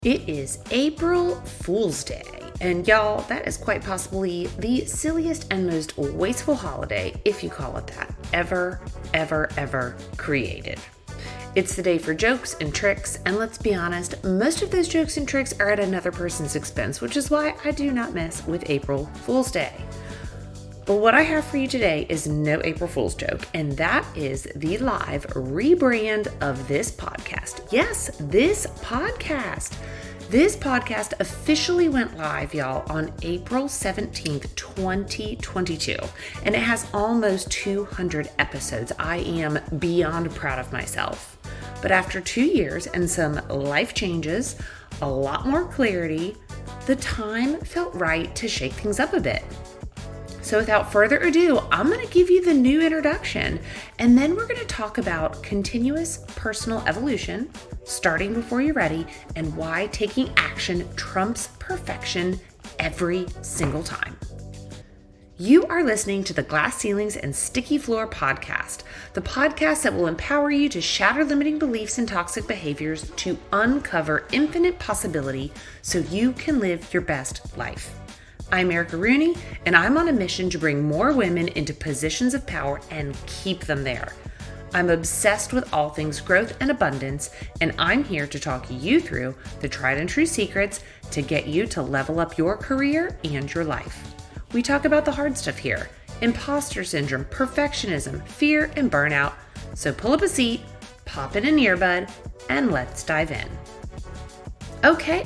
It is April Fool's Day, and y'all, that is quite possibly the silliest and most wasteful holiday, if you call it that, ever created. It's the day for jokes and tricks, and let's be honest, most of those jokes and tricks are at another person's expense, which is why I do not mess with April Fool's Day. But what I have for you today is no April Fool's joke, and that is the live rebrand of this podcast. Yes, this podcast. This podcast officially went live, y'all, on April 17th, 2022, and it has almost 200 episodes. I am beyond proud of myself. But after 2 years and some life changes, a lot more clarity, the time felt right to shake things up a bit. So without further ado, I'm going to give you the new introduction, and then we're going to talk about continuous personal evolution, starting before you're ready, and why taking action trumps perfection every single time. You are listening to the Glass Ceilings and Sticky Floor podcast, the podcast that will empower you to shatter limiting beliefs and toxic behaviors to uncover infinite possibility so you can live your best life. I'm Erica Rooney, and I'm on a mission to bring more women into positions of power and keep them there. I'm obsessed with all things growth and abundance, and I'm here to talk you through the tried and true secrets to get you to level up your career and your life. We talk about the hard stuff here: imposter syndrome, perfectionism, fear, and burnout. So pull up a seat, pop in an earbud, and let's dive in. Okay.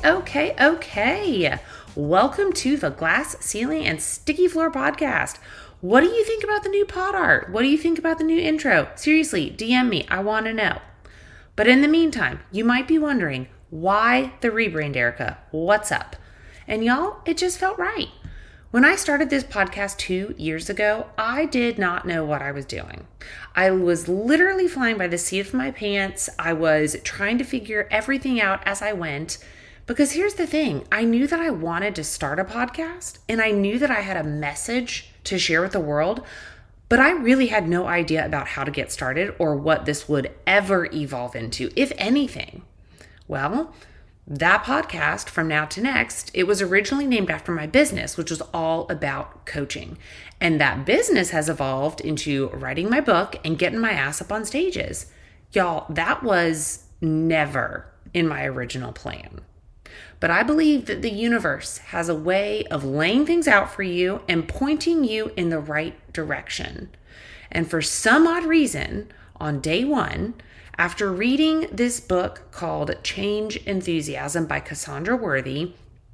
Welcome to the Glass Ceiling and Sticky Floor podcast. What do you think about the new pod art? What do you think about the new intro? Seriously, DM me. I want to know. But in the meantime, you might be wondering, why the rebrand, Erica? What's up? And y'all, it just felt right. When I started this podcast 2 years ago, I did not know what I was doing. I was literally flying by the seat of my pants. I was trying to figure everything out as I went. Because here's the thing, I knew that I wanted to start a podcast, and I knew that I had a message to share with the world, but I really had no idea about how to get started or what this would ever evolve into, if anything. Well, that podcast, From Now to Next, it was originally named after my business, which was all about coaching. And that business has evolved into writing my book and getting my ass up on stages. Y'all, that was never in my original plan. But I believe that the universe has a way of laying things out for you and pointing you in the right direction. And for some odd reason, on day one, after reading this book called Change Enthusiasm by Cassandra Worthy,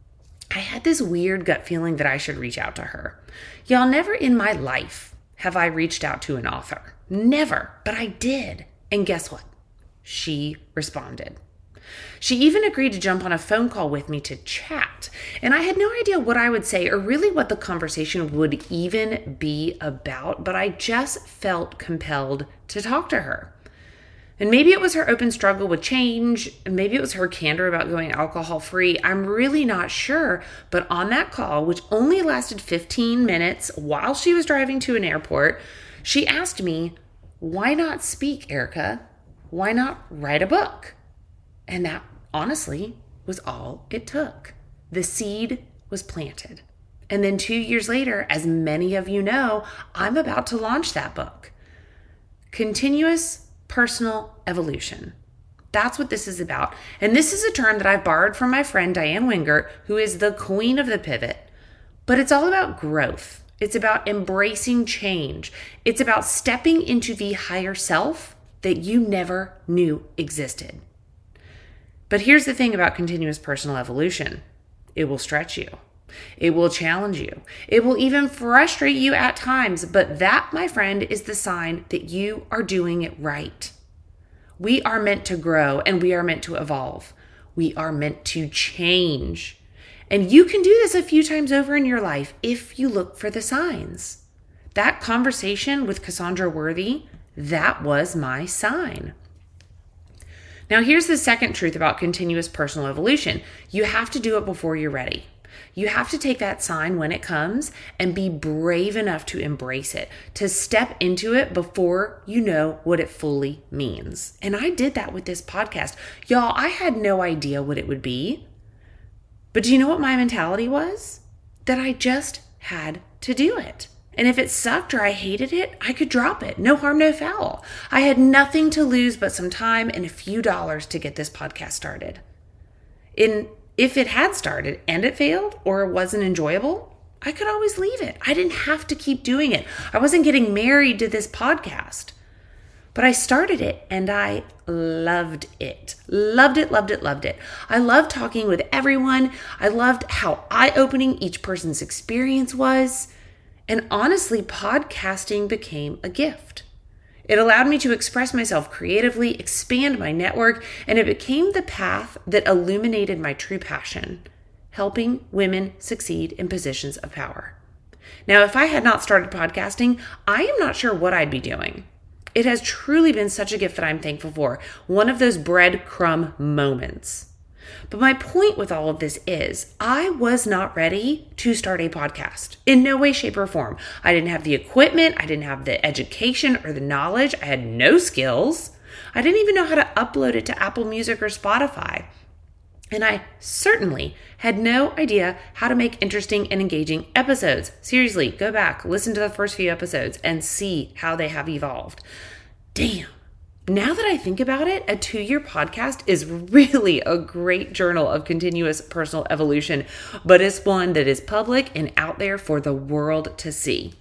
I had this weird gut feeling that I should reach out to her. Y'all, never in my life have I reached out to an author. Never, but I did. And guess what? She responded. She even agreed to jump on a phone call with me to chat. And I had no idea what I would say or really what the conversation would even be about, but I just felt compelled to talk to her. And maybe it was her open struggle with change, and maybe it was her candor about going alcohol-free. I'm really not sure. But on that call, which only lasted 15 minutes while she was driving to an airport, she asked me, "Why not speak, Erica? Why not write a book?" And that, honestly, was all it took. The seed was planted. And then 2 years later, as many of you know, I'm about to launch that book. Continuous personal evolution. That's what this is about. And this is a term that I've borrowed from my friend Diane Wingert, who is the queen of the pivot. But it's all about growth. It's about embracing change. It's about stepping into the higher self that you never knew existed. But here's the thing about continuous personal evolution. It will stretch you. It will challenge you. It will even frustrate you at times. But that, my friend, is the sign that you are doing it right. We are meant to grow and we are meant to evolve. We are meant to change. And you can do this a few times over in your life if you look for the signs. That conversation with Cassandra Worthy, that was my sign. Now, here's the second truth about continuous personal evolution. You have to do it before you're ready. You have to take that sign when it comes and be brave enough to embrace it, to step into it before you know what it fully means. And I did that with this podcast. Y'all, I had no idea what it would be. But do you know what my mentality was? That I just had to do it. And if it sucked or I hated it, I could drop it. No harm, no foul. I had nothing to lose but some time and a few dollars to get this podcast started. If it had started and it failed or it wasn't enjoyable, I could always leave it. I didn't have to keep doing it. I wasn't getting married to this podcast. But I started it and I loved it. Loved it, loved it, loved it. I loved talking with everyone. I loved how eye-opening each person's experience was. And honestly, podcasting became a gift. It allowed me to express myself creatively, expand my network, and it became the path that illuminated my true passion, helping women succeed in positions of power. Now, if I had not started podcasting, I am not sure what I'd be doing. It has truly been such a gift that I'm thankful for. One of those breadcrumb moments. But my point with all of this is I was not ready to start a podcast in no way, shape, or form. I didn't have the equipment. I didn't have the education or the knowledge. I had no skills. I didn't even know how to upload it to Apple Music or Spotify. And I certainly had no idea how to make interesting and engaging episodes. Seriously, go back, listen to the first few episodes and see how they have evolved. Damn. Now that I think about it, a 2-year podcast is really a great journal of continuous personal evolution, but it's one that is public and out there for the world to see.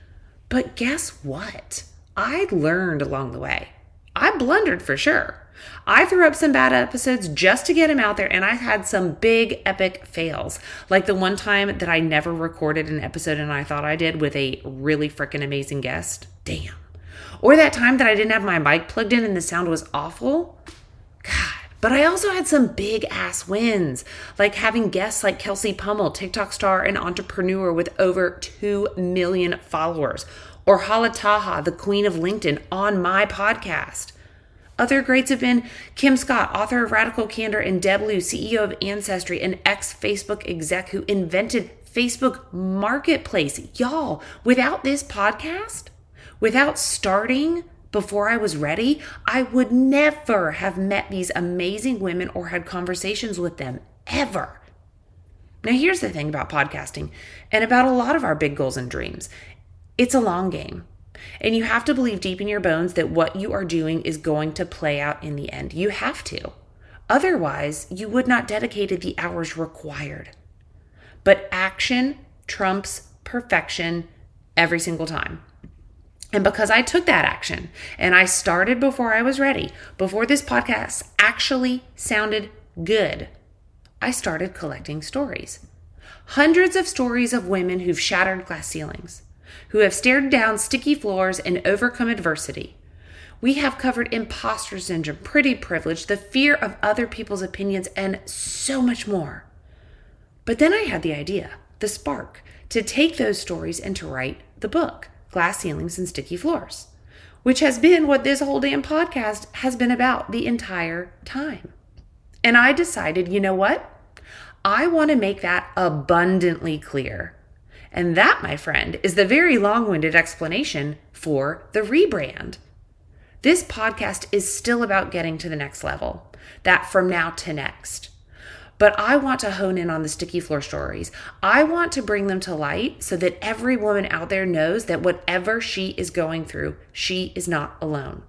But guess what? I learned along the way. I blundered for sure. I threw up some bad episodes just to get them out there, and I had some big epic fails. Like the one time that I never recorded an episode and I thought I did with a really freaking amazing guest. Damn. Or that time that I didn't have my mic plugged in and the sound was awful. God. But I also had some big ass wins, like having guests like Kelsey Pummel, TikTok star and entrepreneur with over 2 million followers, or Hala Taha, the queen of LinkedIn, on my podcast. Other greats have been Kim Scott, author of Radical Candor, and Deb Liu, CEO of Ancestry, an ex-Facebook exec who invented Facebook Marketplace. Y'all, without this podcast, without starting before I was ready, I would never have met these amazing women or had conversations with them, ever. Now, here's the thing about podcasting and about a lot of our big goals and dreams. It's a long game. And you have to believe deep in your bones that what you are doing is going to play out in the end. You have to. Otherwise, you would not dedicate the hours required. But action trumps perfection every single time. And because I took that action and I started before I was ready, before this podcast actually sounded good, I started collecting stories. Hundreds of stories of women who've shattered glass ceilings, who have stared down sticky floors and overcome adversity. We have covered imposter syndrome, pretty privilege, the fear of other people's opinions, and so much more. But then I had the idea, the spark, to take those stories and to write the book, Glass Ceilings and Sticky Floors, which has been what this whole damn podcast has been about the entire time. And I decided, you know what? I want to make that abundantly clear. And that, my friend, is the very long-winded explanation for the rebrand. This podcast is still about getting to the next level, that from now to next. But I want to hone in on the sticky floor stories. I want to bring them to light so that every woman out there knows that whatever she is going through, she is not alone.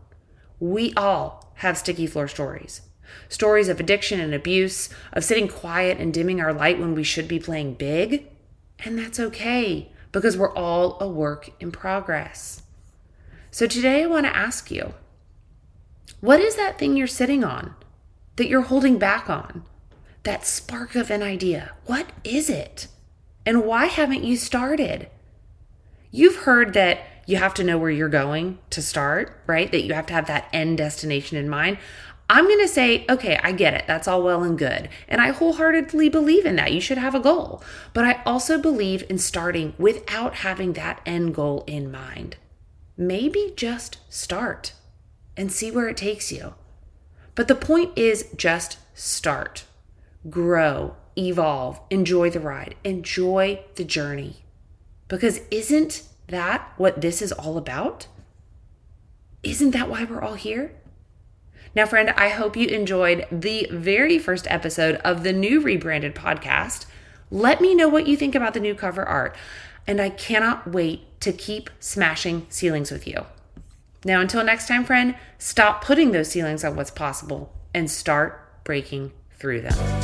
We all have sticky floor stories. Stories of addiction and abuse, of sitting quiet and dimming our light when we should be playing big. And that's okay, because we're all a work in progress. So today I want to ask you, what is that thing you're sitting on, that you're holding back on? That spark of an idea. What is it? And why haven't you started? You've heard that you have to know where you're going to start, right? That you have to have that end destination in mind. I'm going to say, okay, I get it. That's all well and good. And I wholeheartedly believe in that. You should have a goal. But I also believe in starting without having that end goal in mind. Maybe just start and see where it takes you. But the point is just start. Grow, evolve, enjoy the ride, enjoy the journey. Because isn't that what this is all about? Isn't that why we're all here? Now, friend, I hope you enjoyed the very first episode of the new rebranded podcast. Let me know what you think about the new cover art, and I cannot wait to keep smashing ceilings with you. Now, until next time, friend, stop putting those ceilings on what's possible and start breaking through them.